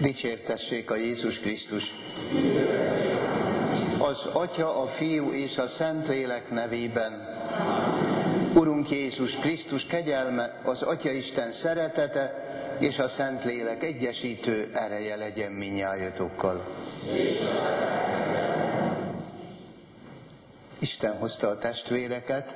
Dicsértessék a Jézus Krisztus! Az Atya, a Fiú és a Szentlélek nevében. Urunk Jézus Krisztus kegyelme, az Atyaisten szeretete és a Szentlélek egyesítő ereje legyen mindnyájotokkal. Isten hozta a testvéreket,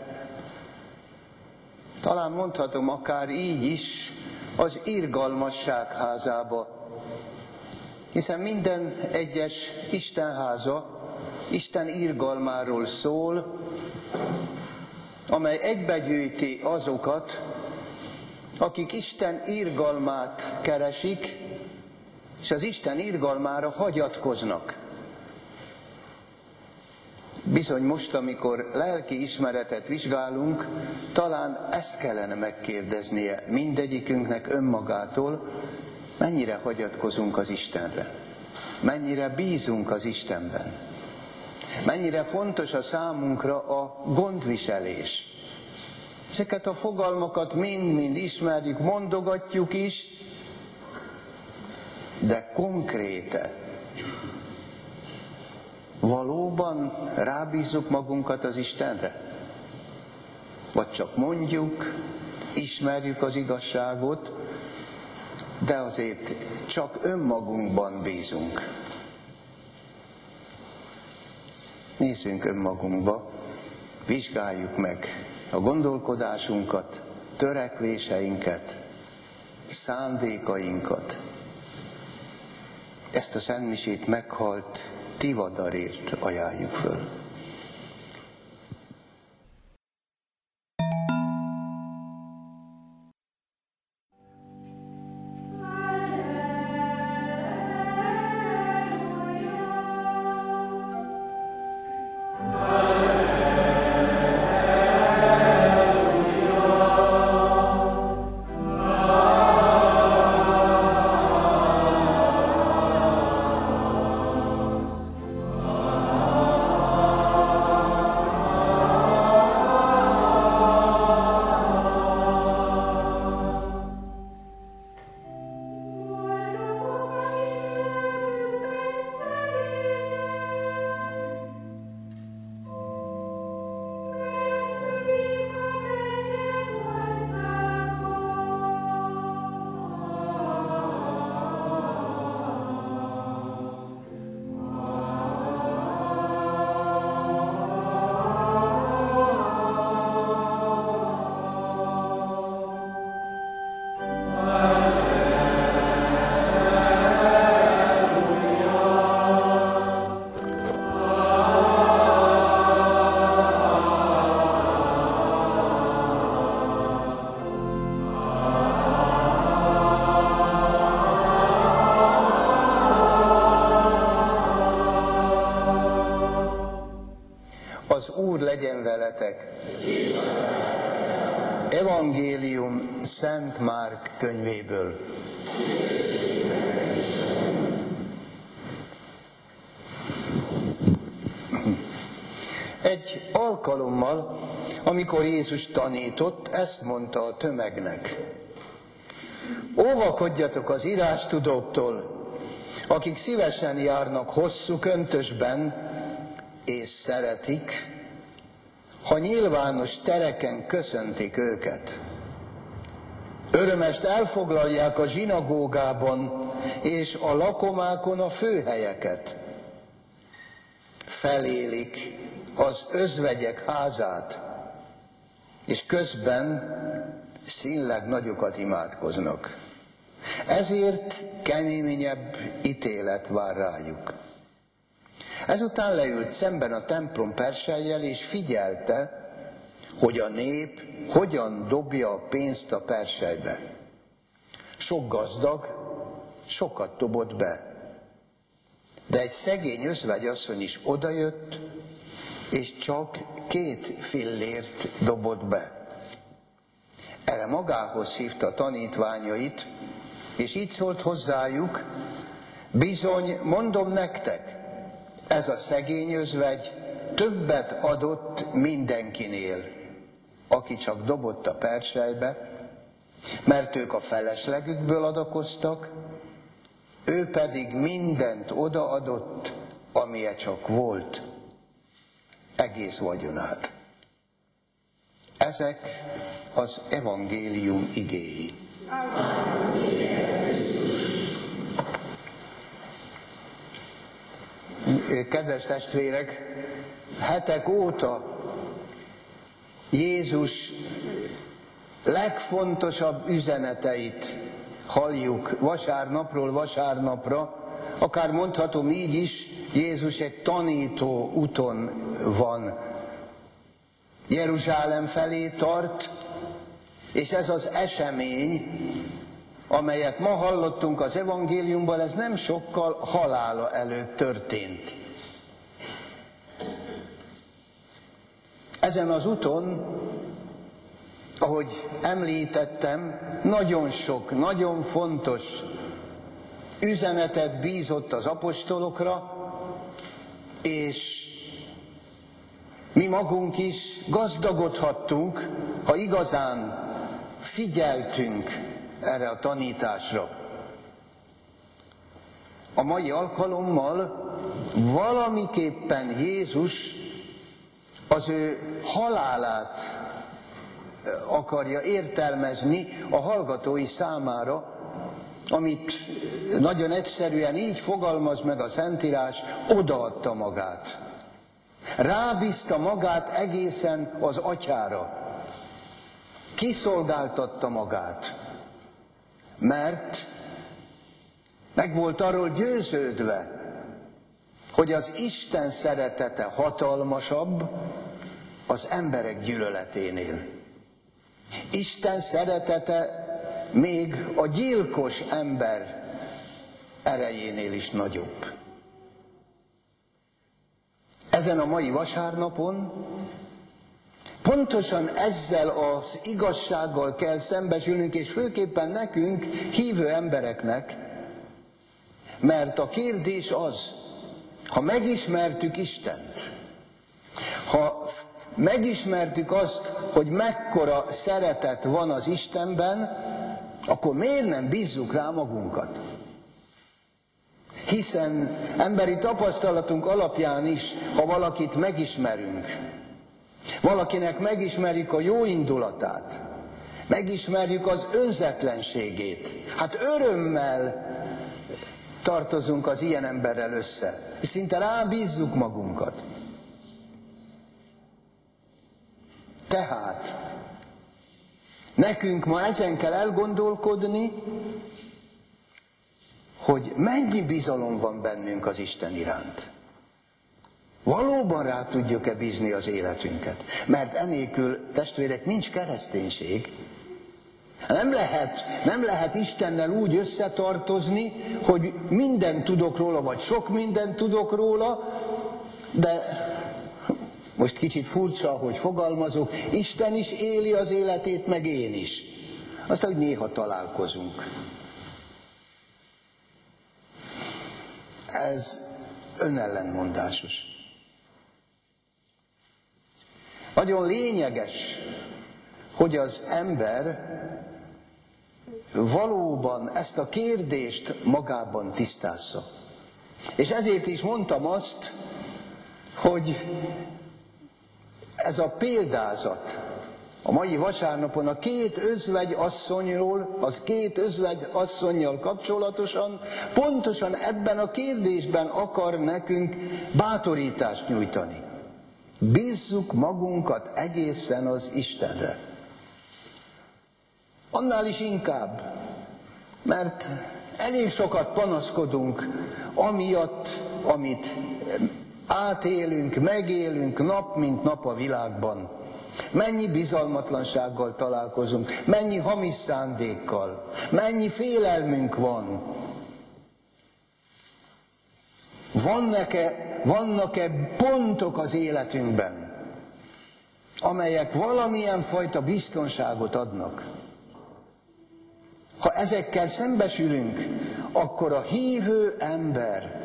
talán mondhatom akár így is, az irgalmasság házába, hiszen minden egyes Istenháza Isten irgalmáról szól, amely egybegyűjti azokat, akik Isten irgalmát keresik, és az Isten irgalmára hagyatkoznak. Bizony most, amikor lelki ismeretet vizsgálunk, talán ezt kellene megkérdeznie mindegyikünknek önmagától, mennyire hagyatkozunk az Istenre, mennyire bízunk az Istenben, mennyire fontos a számunkra a gondviselés. Ezeket a fogalmakat mind-mind ismerjük, mondogatjuk is, de konkréte. Valóban rábízzuk magunkat az Istenre? Vagy csak mondjuk, ismerjük az igazságot, de azért csak önmagunkban bízunk. Nézzünk önmagunkba, vizsgáljuk meg a gondolkodásunkat, törekvéseinket, szándékainkat. Ezt a szentmisét meghalt Tivadarért ajánljuk föl. Az Úr legyen veletek! Evangélium Szent Márk könyvéből. Egy alkalommal, amikor Jézus tanított, ezt mondta a tömegnek: óvakodjatok az írástudóktól, akik szívesen járnak hosszú köntösben, és szeretik, ha nyilvános tereken köszöntik őket. Örömest elfoglalják a zsinagógában és a lakomákon a főhelyeket. Felélik az özvegyek házát, és közben színleg nagyokat imádkoznak. Ezért keményebb ítélet vár rájuk. Ezután leült szemben a templom persejjel, és figyelte, hogy a nép hogyan dobja a pénzt a persejbe. Sok gazdag sokat dobott be, de egy szegény özvegyasszony is odajött, és csak 2 fillért dobott be. Erre magához hívta a tanítványait, és így szólt hozzájuk: bizony, mondom nektek, ez a szegény özvegy többet adott mindenkinél, aki csak dobott a perselybe, mert ők a feleslegükből adakoztak, ő pedig mindent odaadott, amilyen csak volt, egész vagyonát. Ezek az evangélium igéi. Kedves testvérek, hetek óta Jézus legfontosabb üzeneteit halljuk vasárnapról vasárnapra, akár mondhatom így is, Jézus egy tanító úton van. Jeruzsálem felé tart, és ez az esemény, amelyet ma hallottunk az evangéliumban, ez nem sokkal halála előtt történt. Ezen az úton, ahogy említettem, nagyon sok, nagyon fontos üzenetet bízott az apostolokra, és mi magunk is gazdagodhattunk, ha igazán figyeltünk erre a tanításra. A mai alkalommal valamiképpen Jézus az ő halálát akarja értelmezni a hallgatói számára, amit nagyon egyszerűen így fogalmaz meg a Szentírás, odaadta magát. Rábízta magát egészen az Atyára. Kiszolgáltatta magát, mert meg volt arról győződve, hogy az Isten szeretete hatalmasabb az emberek gyűlöleténél. Isten szeretete még a gyilkos ember erejénél is nagyobb. Ezen a mai vasárnapon pontosan ezzel az igazsággal kell szembesülnünk, és főképpen nekünk, hívő embereknek, mert a kérdés az, ha megismertük Istent, ha megismertük azt, hogy mekkora szeretet van az Istenben, akkor miért nem bízzuk rá magunkat? Hiszen emberi tapasztalatunk alapján is, ha valakit megismerünk, valakinek megismerjük a jó indulatát, megismerjük az önzetlenségét, hát örömmel tartozunk az ilyen emberrel össze, és szinte rábízzuk magunkat. Tehát nekünk ma ezen kell elgondolkodni, hogy mennyi bizalom van bennünk az Isten iránt. Valóban rá tudjuk-e bízni az életünket? Mert enélkül, testvérek, nincs kereszténység. Nem lehet Istennel úgy összetartozni, hogy mindent tudok róla, vagy sok mindent tudok róla, de most kicsit furcsa, hogy fogalmazok, Isten is éli az életét, meg én is. Aztán, hogy néha találkozunk. Ez önellenmondásos. Nagyon lényeges, hogy az ember valóban ezt a kérdést magában tisztázza. És ezért is mondtam azt, hogy ez a példázat a mai vasárnapon a két özvegy asszonyról, az két özvegy asszonnyal kapcsolatosan pontosan ebben a kérdésben akar nekünk bátorítást nyújtani. Bízzuk magunkat egészen az Istenre. Annál is inkább, mert elég sokat panaszkodunk amiatt, amit átélünk, megélünk nap mint nap a világban. Mennyi bizalmatlansággal találkozunk, mennyi hamis szándékkal, mennyi félelmünk van. Vannak-e pontok az életünkben, amelyek valamilyen fajta biztonságot adnak? Ha ezekkel szembesülünk, akkor a hívő ember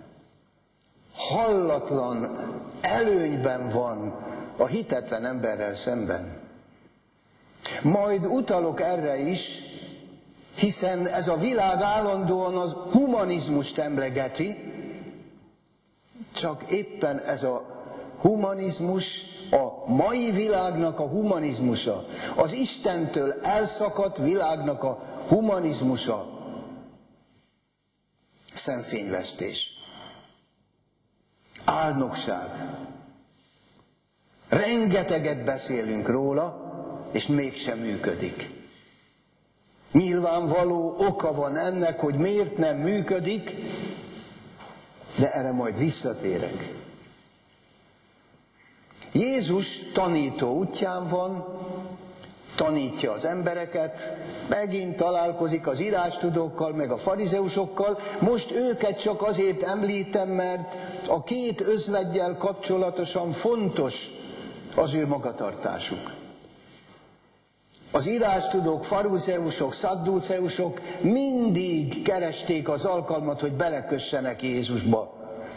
hallatlan előnyben van a hitetlen emberrel szemben. Majd utalok erre is, Hiszen ez a világ állandóan az humanizmust emlegeti, csak éppen ez a humanizmus, a mai világnak a humanizmusa, az Istentől elszakadt világnak a humanizmusa, szemfényvesztés, álnokság. Rengeteget beszélünk róla, és mégsem működik. Nyilvánvaló oka van ennek, hogy miért nem működik, de erre majd visszatérek. Jézus tanító útján van, tanítja az embereket, megint találkozik az írástudókkal, meg a farizeusokkal. Most őket csak azért említem, mert a két özveggyel kapcsolatosan fontos az ő magatartásuk. Az írástudók, farizeusok, szadduceusok mindig keresték az alkalmat, hogy belekössenek Jézusba.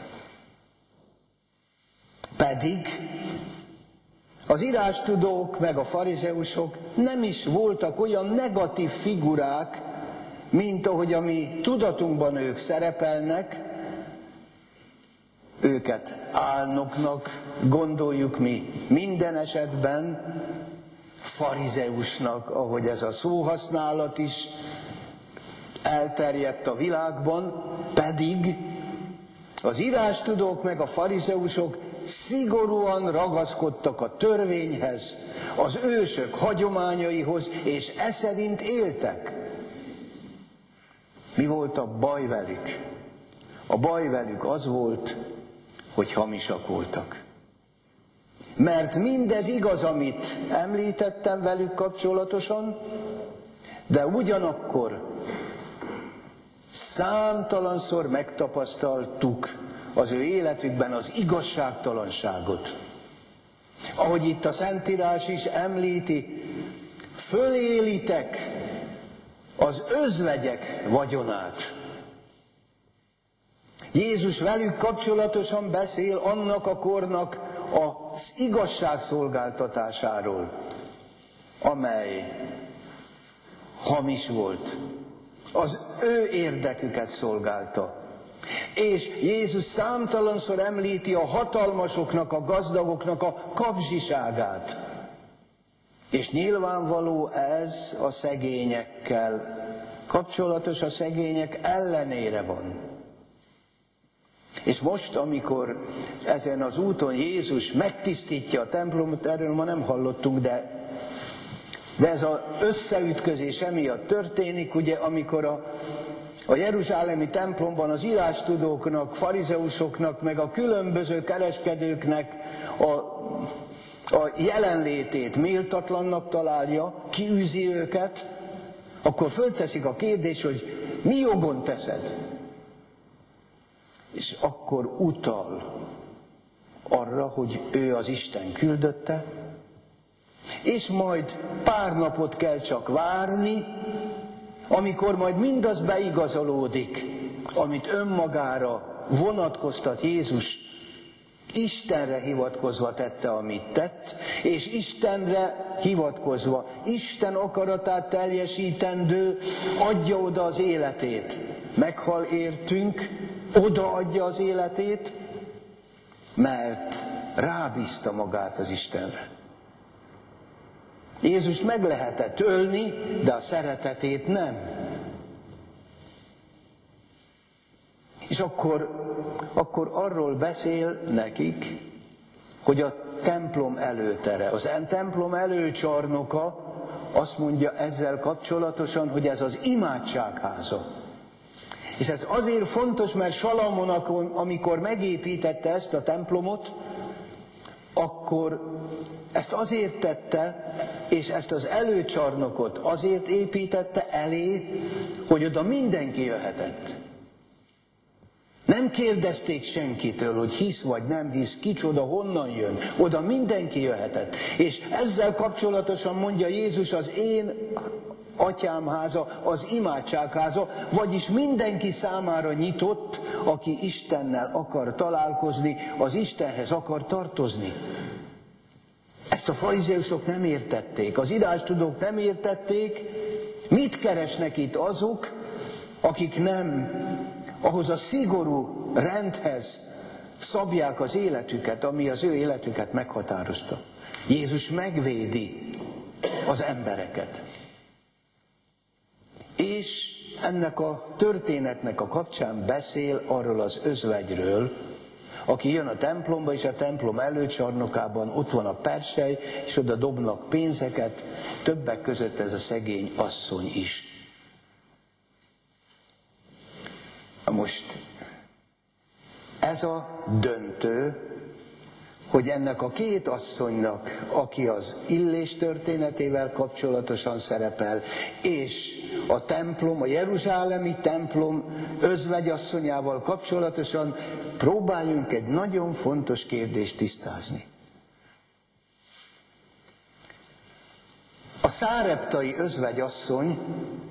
Pedig az írástudók meg a farizeusok nem is voltak olyan negatív figurák, mint ahogy a mi tudatunkban ők szerepelnek. Őket álnoknak gondoljuk mi minden esetben, farizeusnak, ahogy ez a szóhasználat is elterjedt a világban, pedig az írástudók meg a farizeusok szigorúan ragaszkodtak a törvényhez, az ősök hagyományaihoz, és e szerint éltek. Mi volt a baj velük? A baj velük az volt, hogy hamisak voltak. Mert mindez igaz, amit említettem velük kapcsolatosan, de ugyanakkor számtalanszor megtapasztaltuk az ő életükben az igazságtalanságot. Ahogy itt a Szentírás is említi, fölélitek az özvegyek vagyonát. Jézus velük kapcsolatosan beszél annak a kornak az igazságszolgáltatásáról, amely hamis volt. Az ő érdeküket szolgálta. És Jézus számtalanszor említi a hatalmasoknak, a gazdagoknak a kapzsiságát. És nyilvánvaló ez a szegényekkel kapcsolatos, a szegények ellenére van. És most, amikor ezen az úton Jézus megtisztítja a templomot, erről ma nem hallottunk, de ez az összeütközés emiatt történik, ugye, amikor a jeruzsálemi templomban az írástudóknak, farizeusoknak, meg a különböző kereskedőknek a jelenlétét méltatlannak találja, kiűzi őket, akkor fölteszik a kérdést, hogy mi jogon teszed? És akkor utal arra, hogy ő az Isten küldötte, és majd pár napot kell csak várni, amikor majd mindaz beigazolódik, amit önmagára vonatkoztat Jézus, Istenre hivatkozva tette, amit tett, és Istenre hivatkozva, Isten akaratát teljesítendő, adja oda az életét. Meghal értünk, odaadja az életét, mert rábízta magát az Istenre. Jézus meg lehetett ölni, de a szeretetét nem. És akkor arról beszél nekik, hogy a templom előtere, az templom előcsarnoka, azt mondja ezzel kapcsolatosan, hogy ez az imádságháza. És ez azért fontos, mert Salamon, amikor megépítette ezt a templomot, akkor ezt azért tette, és ezt az előcsarnokot azért építette elé, hogy oda mindenki jöhetett. Nem kérdezték senkitől, hogy hisz vagy nem hisz, kicsoda, honnan jön. Oda mindenki jöhetett. És ezzel kapcsolatosan mondja Jézus, az én atyám háza, az imádságháza, vagyis mindenki számára nyitott, aki Istennel akar találkozni, az Istenhez akar tartozni. Ezt a farizeusok nem értették, az írástudók nem értették, Mit keresnek itt azok, akik nem ahhoz a szigorú rendhez szabják az életüket, ami az ő életüket meghatározta? Jézus megvédi az embereket. És ennek a történetnek a kapcsán beszél arról az özvegyről, aki jön a templomba, és a templom előcsarnokában ott van a persely, és oda dobnak pénzeket, többek között ez a szegény asszony is. Most ez a döntő, hogy ennek a két asszonynak, aki az Illés történetével kapcsolatosan szerepel, és a templom, a jeruzsálemi templom özvegyasszonyával kapcsolatosan próbáljunk egy nagyon fontos kérdést tisztázni. A száreptai özvegyasszony,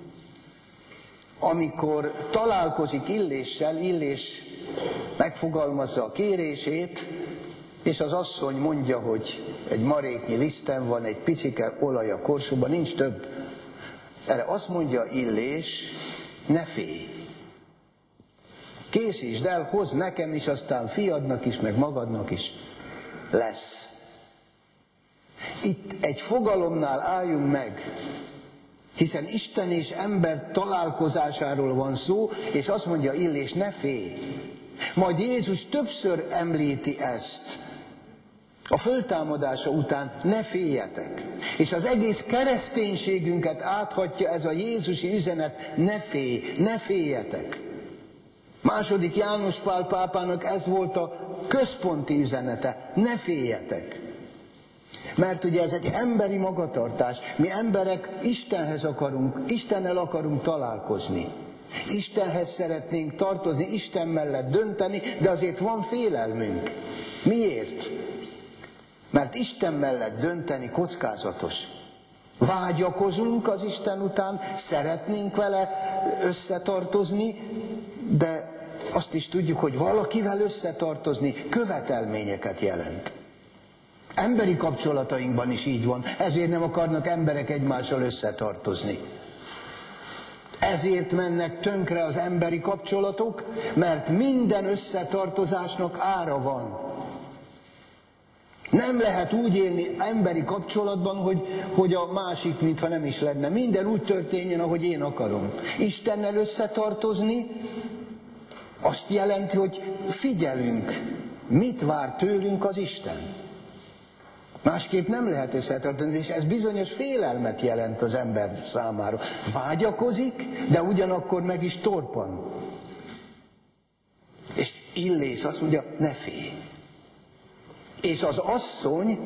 amikor találkozik Illéssel, Illés megfogalmazza a kérését, és az asszony mondja, hogy egy maréknyi liszten van, egy picike olaj a korsóban, nincs több. Erre azt mondja Illés, ne félj. Készítsd el, hozd nekem is, aztán fiadnak is, meg magadnak is lesz. Itt egy fogalomnál álljunk meg, hiszen Isten és ember találkozásáról van szó, és azt mondja Illés, ne félj. Majd Jézus többször említi ezt. A föltámadása után ne féljetek. És az egész kereszténységünket áthatja ez a jézusi üzenet, ne félj, ne féljetek. Második János Pál pápának ez volt a központi üzenete, ne féljetek. Mert ugye ez egy emberi magatartás, mi emberek Istennel akarunk találkozni. Istenhez szeretnénk tartozni, Isten mellett dönteni, de azért van félelmünk. Miért? Mert Isten mellett dönteni kockázatos. Vágyakozunk az Isten után, szeretnénk vele összetartozni, de azt is tudjuk, hogy valakivel összetartozni követelményeket jelent. Emberi kapcsolatainkban is így van, ezért nem akarnak emberek egymással összetartozni. Ezért mennek tönkre az emberi kapcsolatok, mert minden összetartozásnak ára van. Nem lehet úgy élni emberi kapcsolatban, hogy a másik mintha nem is lenne. Minden úgy történjen, ahogy én akarom. Istennel összetartozni azt jelenti, hogy figyelünk, mit vár tőlünk az Isten. Másképp nem lehet összetartani, és ez bizonyos félelmet jelent az ember számára. Vágyakozik, de ugyanakkor meg is torpan. És Illés azt mondja, ne félj. És az asszony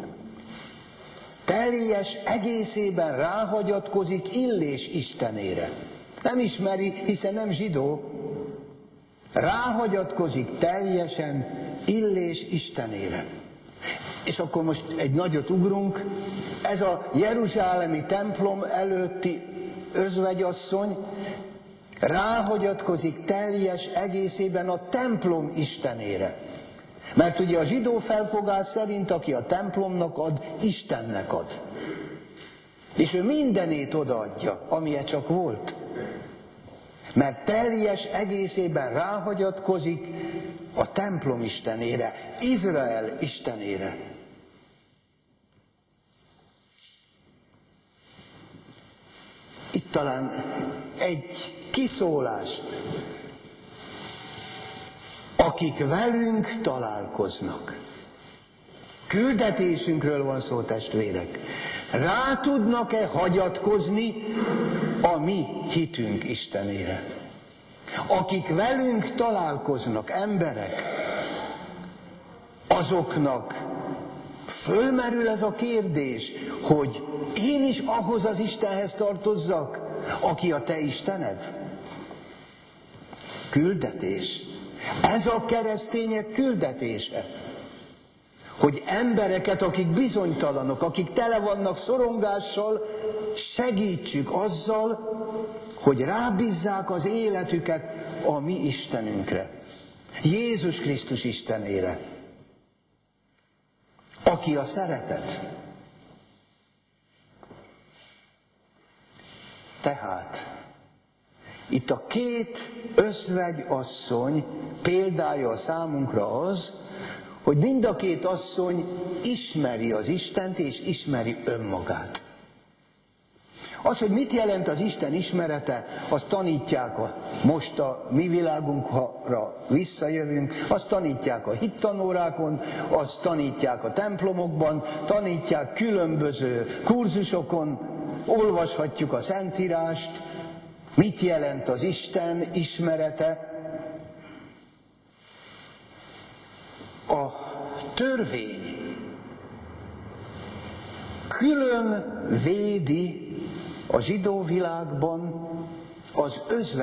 teljes egészében ráhagyatkozik Illés istenére. Nem ismeri, hiszen nem zsidó. Ráhagyatkozik teljesen Illés istenére. És akkor most egy nagyot ugrunk. Ez a jeruzsálemi templom előtti özvegyasszony ráhagyatkozik teljes egészében a templom istenére. Mert ugye a zsidó felfogás szerint, aki a templomnak ad, Istennek ad. És ő mindenét odaadja, amilyen csak volt. Mert teljes egészében ráhagyatkozik a templom istenére, Izrael istenére. Itt talán egy kiszólást. Akik velünk találkoznak. Küldetésünkről van szó, testvérek. Rá tudnak-e hagyatkozni a mi hitünk Istenére? Akik velünk találkoznak, emberek, azoknak fölmerül ez a kérdés, hogy én is ahhoz az Istenhez tartozzak, aki a te Istened? Küldetés. Ez a keresztények küldetése. Hogy embereket, akik bizonytalanok, akik tele vannak szorongással, segítsük azzal, hogy rábízzák az életüket a mi Istenünkre. Jézus Krisztus Istenére. Aki a szeretet. Tehát itt a két özvegyasszony példája a számunkra az, hogy mind a két asszony ismeri az Istent és ismeri önmagát. Az, hogy mit jelent az Isten ismerete, azt tanítják most a mi világunkra visszajövünk, azt tanítják a hittanórákon, azt tanítják a templomokban, tanítják különböző kurzusokon, olvashatjuk a Szentírást, mit jelent az Isten ismerete. A törvény külön védi a zsidó világban az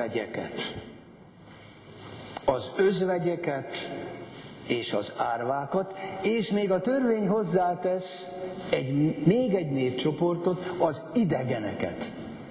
özvegyeket és az árvákat, és még a törvény hozzátesz még egy népcsoportot, az idegeneket.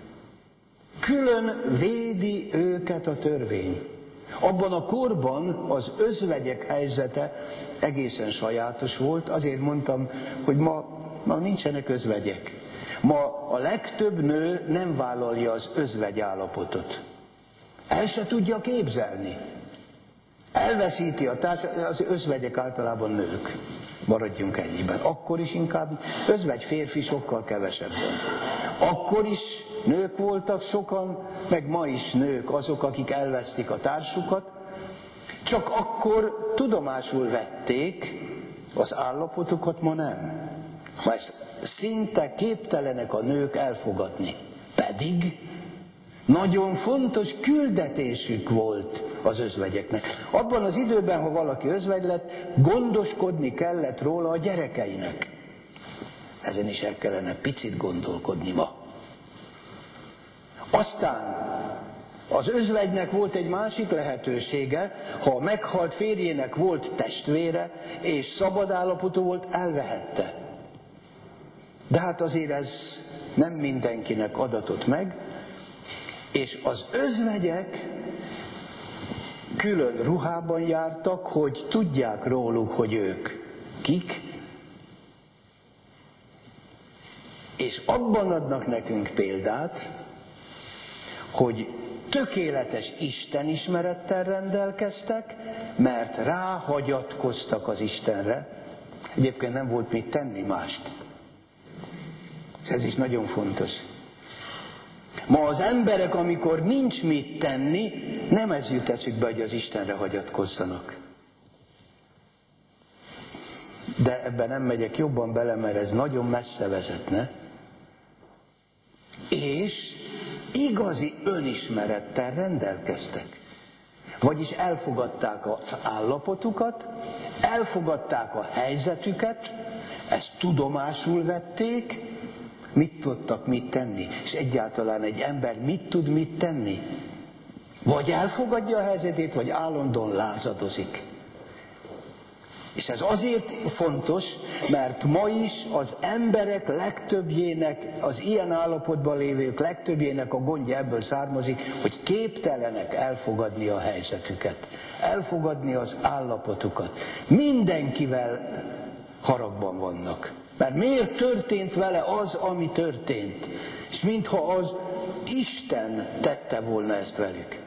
Külön védi őket a törvény. Abban a korban az özvegyek helyzete egészen sajátos volt, azért mondtam, hogy ma nincsenek özvegyek. Ma a legtöbb nő nem vállalja az özvegy állapotot. El se tudja képzelni. Elveszíti az özvegyek általában nők. Maradjunk ennyiben. Akkor is inkább özvegy férfi sokkal kevesebben. Akkor is nők voltak sokan, meg ma is nők azok, akik elvesztik a társukat. Csak akkor tudomásul vették az állapotukat, ma nem. Ma ezt szinte képtelenek a nők elfogadni. Pedig nagyon fontos küldetésük volt az özvegyeknek. Abban az időben, ha valaki özvegy lett, gondoskodni kellett róla a gyerekeinek. Ezen is el kellene picit gondolkodni ma. Aztán az özvegynek volt egy másik lehetősége, ha a meghalt férjének volt testvére, és szabad állapotú volt, elvehette. De hát azért ez nem mindenkinek adatott meg, és az özvegyek külön ruhában jártak, hogy tudják róluk, hogy ők kik, és abban adnak nekünk példát, hogy tökéletes istenismerettel rendelkeztek, mert ráhagyatkoztak az Istenre. Egyébként nem volt mit tenni mást. És ez is nagyon fontos. Ma az emberek, amikor nincs mit tenni, nem ez jut eszükbe, hogy az Istenre hagyatkozzanak. De ebben nem megyek jobban bele, mert ez nagyon messze vezetne. És igazi önismerettel rendelkeztek. Vagyis elfogadták az állapotukat, elfogadták a helyzetüket, ezt tudomásul vették, mit tudtak mit tenni. És egyáltalán egy ember mit tud mit tenni? Vagy elfogadja a helyzetét, vagy állandóan lázadozik. És ez azért fontos, mert ma is az emberek legtöbbjének, az ilyen állapotban lévők legtöbbjének a gondja ebből származik, hogy képtelenek elfogadni a helyzetüket, elfogadni az állapotukat. Mindenkivel haragban vannak. Mert miért történt vele az, ami történt? És mintha az Isten tette volna ezt velük.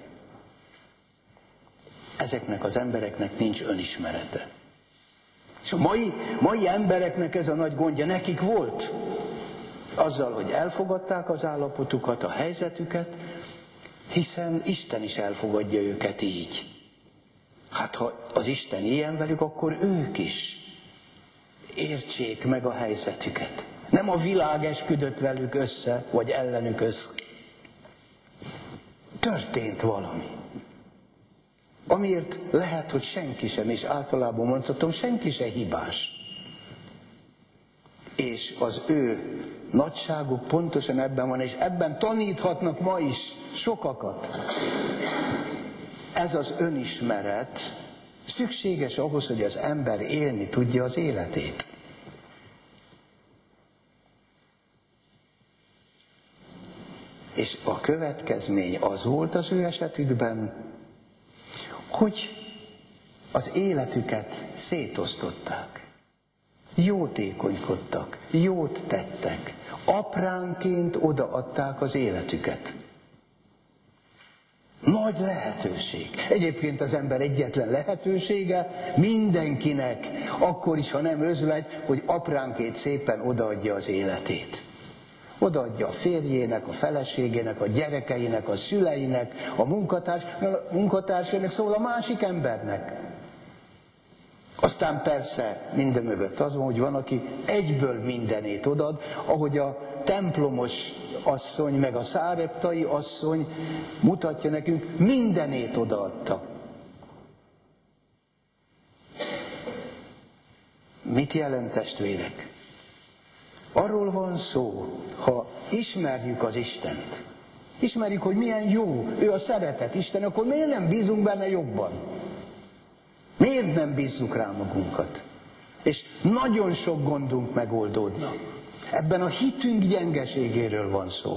Ezeknek az embereknek nincs önismerete. És a mai embereknek ez a nagy gondja, nekik volt. Azzal, hogy elfogadták az állapotukat, a helyzetüket, hiszen Isten is elfogadja őket így. Hát ha az Isten ilyen velük, akkor ők is értsék meg a helyzetüket. Nem a világ esküdött velük össze, vagy ellenük össze. Történt valami. Amiért lehet, hogy senki sem, és általában mondhatom, senki sem hibás. És az ő nagyságuk pontosan ebben van, és ebben taníthatnak ma is sokakat. Ez az önismeret szükséges ahhoz, hogy az ember élni tudja az életét. És a következmény az volt az ő esetükben, hogy az életüket szétosztották. Jótékonykodtak, jót tettek, Apránként odaadták az életüket. Nagy lehetőség. Egyébként az ember egyetlen lehetősége mindenkinek, akkor is, ha nem özvegy, hogy apránként szépen odaadja az életét. Odaadja a férjének, a feleségének, a gyerekeinek, a szüleinek, a munkatársainak, szóval a másik embernek. Aztán persze minden mögött az van, hogy van, aki egyből mindenét odad, ahogy a templomos asszony, meg a száreptai asszony mutatja nekünk, mindenét odaadta. Mit jelent, testvérek? Arról van szó, ha ismerjük az Istent, ismerjük, hogy milyen jó, ő a szeretet Isten, akkor miért nem bízunk benne jobban? Miért nem bízzuk rá magunkat? És nagyon sok gondunk megoldódna. Ebben a hitünk gyengeségéről van szó.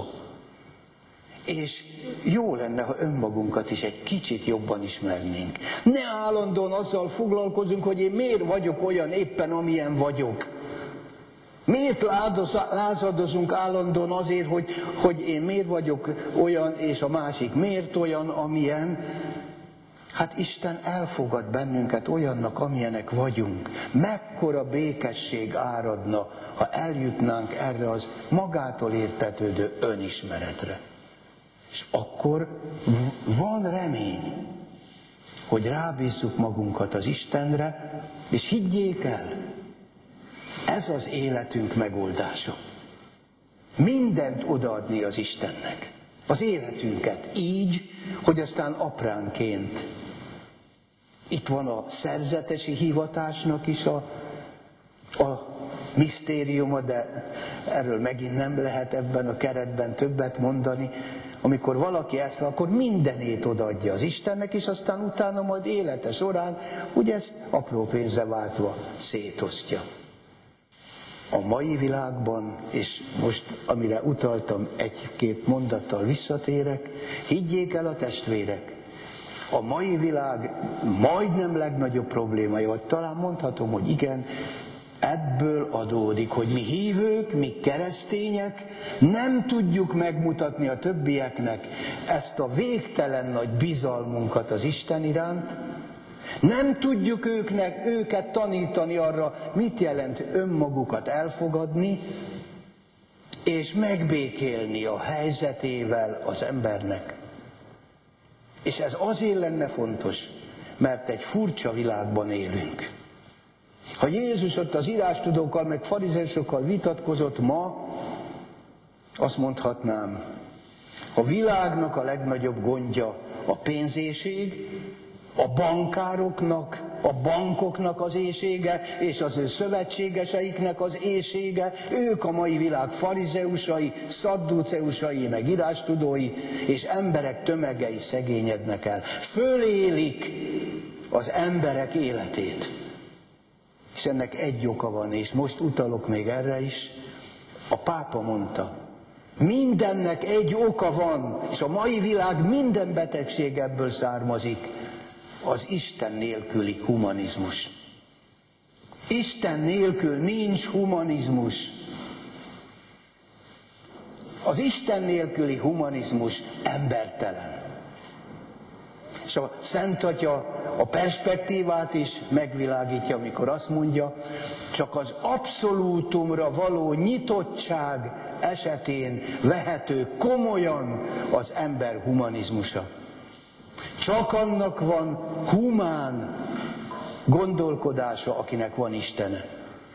És jó lenne, ha önmagunkat is egy kicsit jobban ismernénk. Ne állandóan azzal foglalkozunk, hogy én miért vagyok olyan éppen, amilyen vagyok. Miért lázadozunk állandóan azért, hogy én miért vagyok olyan, és a másik miért olyan, amilyen. Hát Isten elfogad bennünket olyannak, amilyenek vagyunk. Mekkora békesség áradna, ha eljutnánk erre az magától értetődő önismeretre. És akkor van remény, hogy rábízzuk magunkat az Istenre, és higgyék el, ez az életünk megoldása. Mindent odaadni az Istennek. Az életünket így, hogy aztán apránként. Itt van a szerzetesi hivatásnak is a misztériuma, de erről megint nem lehet ebben a keretben többet mondani. Amikor valaki ezt, akkor mindenét odaadja az Istennek, és aztán utána majd élete során, ugye ezt apró pénzre váltva szétosztja. A mai világban, és most amire utaltam, egy-két mondattal visszatérek, higgyék el a testvérek, a mai világ majdnem legnagyobb problémája, vagy talán mondhatom, hogy igen, ebből adódik, hogy mi hívők, mi keresztények nem tudjuk megmutatni a többieknek ezt a végtelen nagy bizalmunkat az Isten iránt, nem tudjuk őket tanítani arra, mit jelent önmagukat elfogadni, és megbékélni a helyzetével az embernek. És ez azért lenne fontos, mert egy furcsa világban élünk. Ha Jézus ott az írástudókkal, meg farizeusokkal vitatkozott ma, azt mondhatnám, a világnak a legnagyobb gondja a pénzéhség, a bankároknak, a bankoknak az éhsége, és az ő szövetségeseiknek az éhsége, ők a mai világ farizeusai, szadduceusai, meg írástudói, és emberek tömegei szegényednek el. Fölélik az emberek életét. És ennek egy oka van, és most utalok még erre is. A pápa mondta, mindennek egy oka van, és a mai világ minden betegség ebből származik. Az Isten nélküli humanizmus. Isten nélkül nincs humanizmus. Az Isten nélküli humanizmus embertelen. És a Szent Atya a perspektívát is megvilágítja, amikor azt mondja, csak az abszolútumra való nyitottság esetén vehető komolyan az ember humanizmusa. Csak annak van humán gondolkodása, akinek van Istene.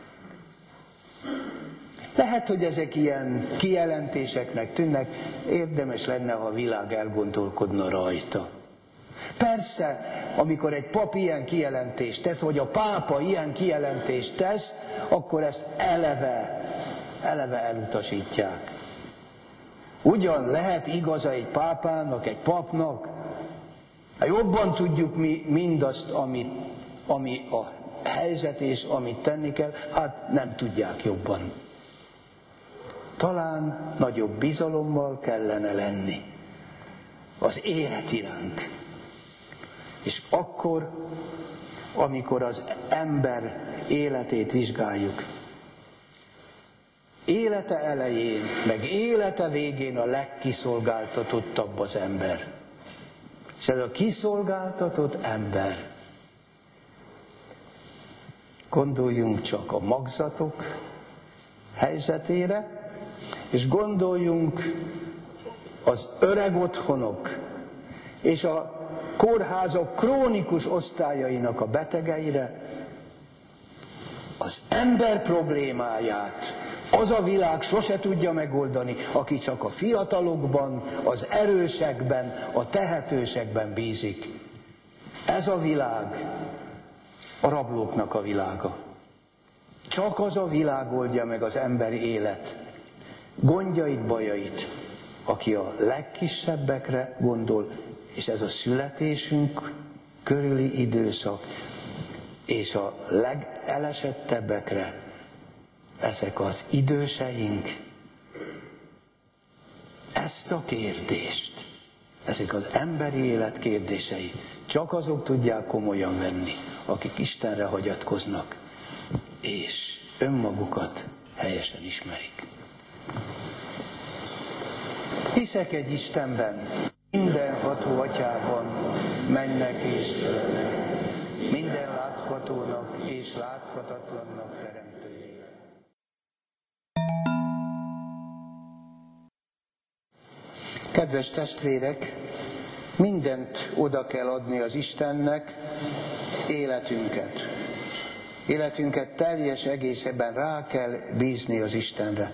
Lehet, hogy ezek ilyen kijelentéseknek tűnnek, érdemes lenne, ha a világ elgondolkodna rajta. Persze, amikor egy pap ilyen kijelentést tesz, vagy a pápa ilyen kijelentést tesz, akkor ezt eleve elutasítják. Ugyan lehet igaza egy pápának, egy papnak, jobban tudjuk mi mindazt, ami a helyzet és amit tenni kell, hát nem tudják jobban. Talán nagyobb bizalommal kellene lenni az élet iránt. És akkor, amikor az ember életét vizsgáljuk, élete elején, meg élete végén a legkiszolgáltatottabb az ember. És ez a kiszolgáltatott ember, gondoljunk csak a magzatok helyzetére, és gondoljunk az öreg otthonok és a kórházak krónikus osztályainak a betegeire. Az ember problémáját az a világ sose tudja megoldani, aki csak a fiatalokban, az erősekben, a tehetősekben bízik. Ez a világ a rablóknak a világa. Csak az a világ oldja meg az emberi élet gondjait, bajait, aki a legkisebbekre gondol, és ez a születésünk körüli időszak, és a legelesettebbekre, ezek az időseink. Ezt a kérdést, ezek az emberi élet kérdései csak azok tudják komolyan venni, akik Istenre hagyatkoznak, és önmagukat helyesen ismerik. Hiszek egy Istenben, mindenható Atyában, mennek és földnek, minden láthatónak és láthatatlannak teremtőjében. Kedves testvérek, mindent oda kell adni az Istennek, életünket. Életünket teljes egészében rá kell bízni az Istenre.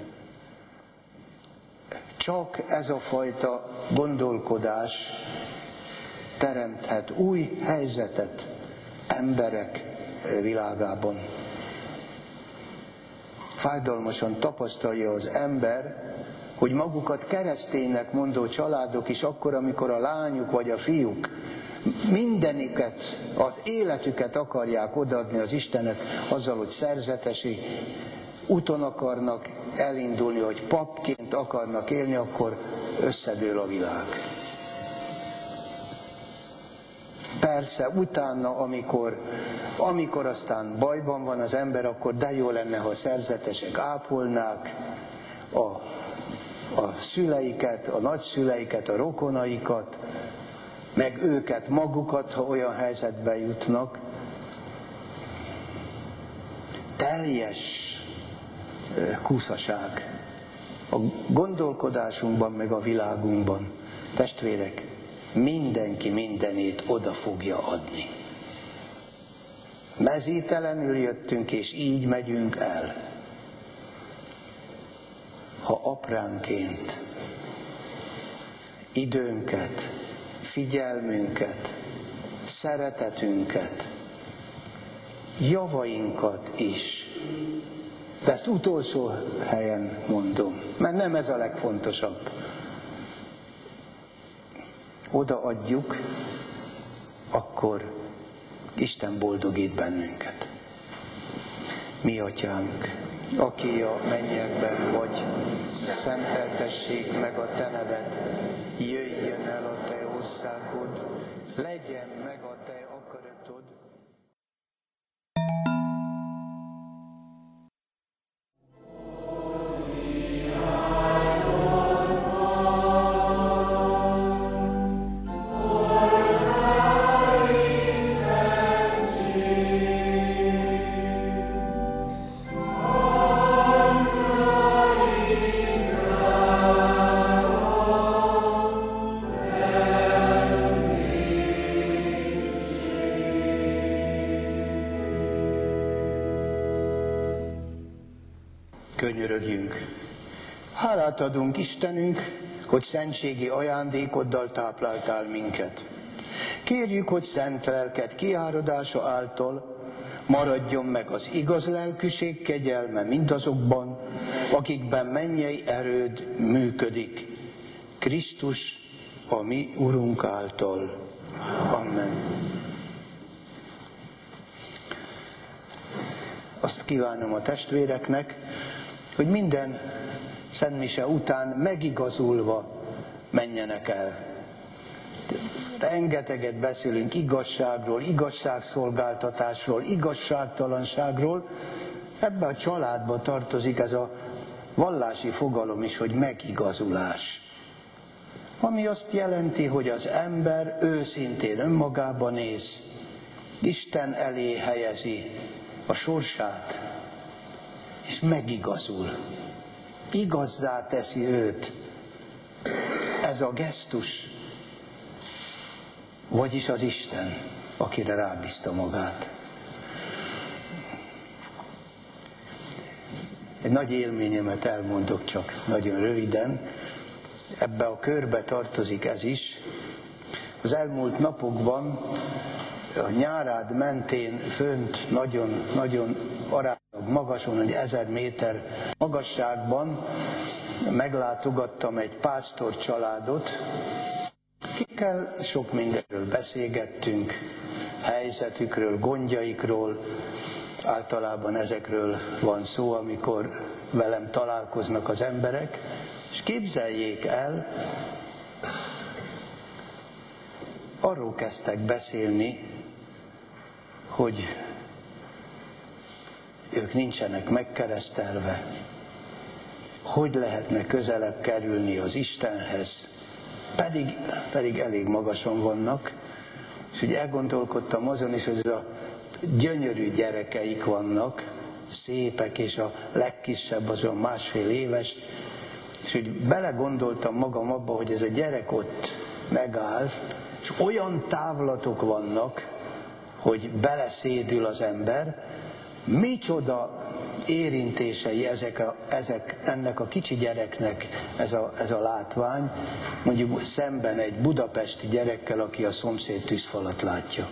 Csak ez a fajta gondolkodás teremthet új helyzetet emberek világában. Fájdalmasan tapasztalja az ember, hogy magukat kereszténynek mondó családok is akkor, amikor a lányuk vagy a fiúk mindeniket, az életüket akarják odaadni az Istennek, azzal, hogy szerzetesi úton akarnak elindulni, hogy papként akarnak élni, akkor összedől a világ. Persze, utána, amikor aztán bajban van az ember, akkor de jó lenne, ha a szerzetesek ápolnák a szüleiket, a nagyszüleiket, a rokonaikat, meg őket magukat, ha olyan helyzetbe jutnak. Teljes kúszaság a gondolkodásunkban, meg a világunkban. Testvérek, mindenki mindenét oda fogja adni. Mezítelenül jöttünk, és így megyünk el. Ha apránként időnket, figyelmünket, szeretetünket, javainkat is, de ezt utolsó helyen mondom, mert nem ez a legfontosabb, odaadjuk, akkor Isten boldogít bennünket. Mi Atyánk, aki a mennyekben vagy, szenteltessék meg a Te neved, jöjjön el a Te országod, legyen meg a Te akaratod. Könyörögjünk. Hálát adunk Istenünk, hogy szentségi ajándékoddal tápláltál minket. Kérjük, hogy szent lelked kiáradása által maradjon meg az igaz lelkűség kegyelme mindazokban, akikben mennyei erőd működik. Krisztus, a mi Urunk által. Amen. Azt kívánom a testvéreknek, hogy minden szentmise után megigazulva menjenek el. Rengeteget beszélünk igazságról, igazságszolgáltatásról, igazságtalanságról. Ebbe a családba tartozik ez a vallási fogalom is, hogy megigazulás. Ami azt jelenti, hogy az ember őszintén önmagába néz, Isten elé helyezi a sorsát, és megigazul. Igazzá teszi őt ez a gesztus, vagyis az Isten, akire rábízta magát. Egy nagy élményemet elmondok csak nagyon röviden. Ebbe a körbe tartozik ez is. Az elmúlt napokban a Nyárád mentén fönt nagyon aránylag magason, egy 1000 méter magasságban meglátogattam egy pásztor családot, akikkel sok mindenről beszélgettünk, helyzetükről, gondjaikról. Általában ezekről van szó, amikor velem találkoznak az emberek, és képzeljék el, arról kezdtek beszélni, hogy ők nincsenek megkeresztelve, hogy lehetne közelebb kerülni az Istenhez, pedig elég magason vannak, és úgy elgondolkodtam azon is, hogy ez a gyönyörű gyerekeik vannak, szépek, és a legkisebb az olyan 1,5 éves, és úgy belegondoltam magam abba, hogy ez a gyerek ott megáll, és olyan távlatok vannak, hogy beleszédül az ember, micsoda érintései ennek a kicsi gyereknek ez a látvány, mondjuk szemben egy budapesti gyerekkel, aki a szomszéd tűzfalat látja.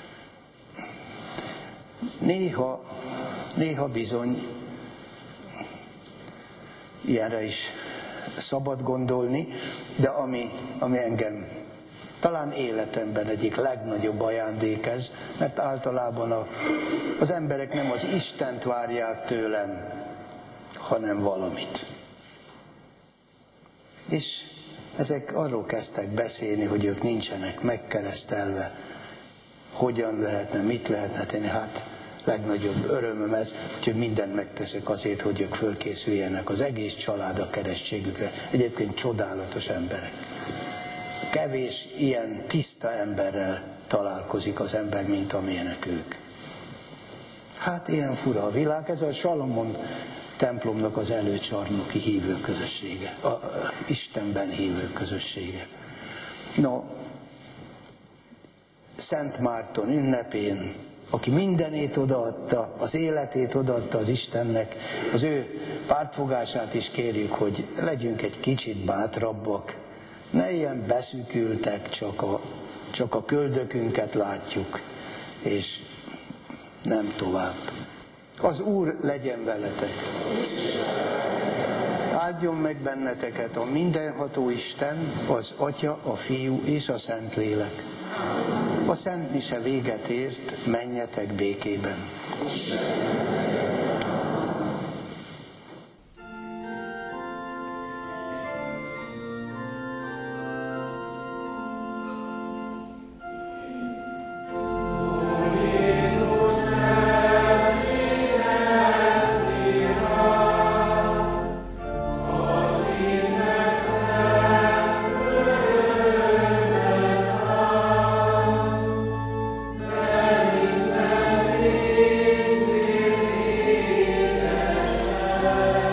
Néha bizony ilyenre is szabad gondolni, de ami engem talán életemben egyik legnagyobb ajándék ez, mert általában az emberek nem az Istent várják tőlem, hanem valamit. És ezek arról kezdtek beszélni, hogy ők nincsenek megkeresztelve, hogyan lehetne, mit lehetne tenni. Hát legnagyobb örömöm ez, hogy mindent megteszek azért, hogy ők fölkészüljenek, az egész család a keresztségükre. Egyébként csodálatos emberek. Kevés ilyen tiszta emberrel találkozik az ember, mint amilyenek ők. Hát ilyen fura a világ, ez a Salomon templomnak az előcsarnoki hívő közössége, Istenben hívő közössége. No, Szent Márton ünnepén, aki mindenét odaadta, az életét odaadta az Istennek, az ő pártfogását is kérjük, hogy legyünk egy kicsit bátrabbak, ne ilyen beszűkültek, csak a köldökünket látjuk, és nem tovább. Az Úr legyen veletek. Áldjon meg benneteket a mindenható Isten, az Atya, a Fiú és a Szentlélek. A Szent Mise véget ért, menjetek békében. Amen.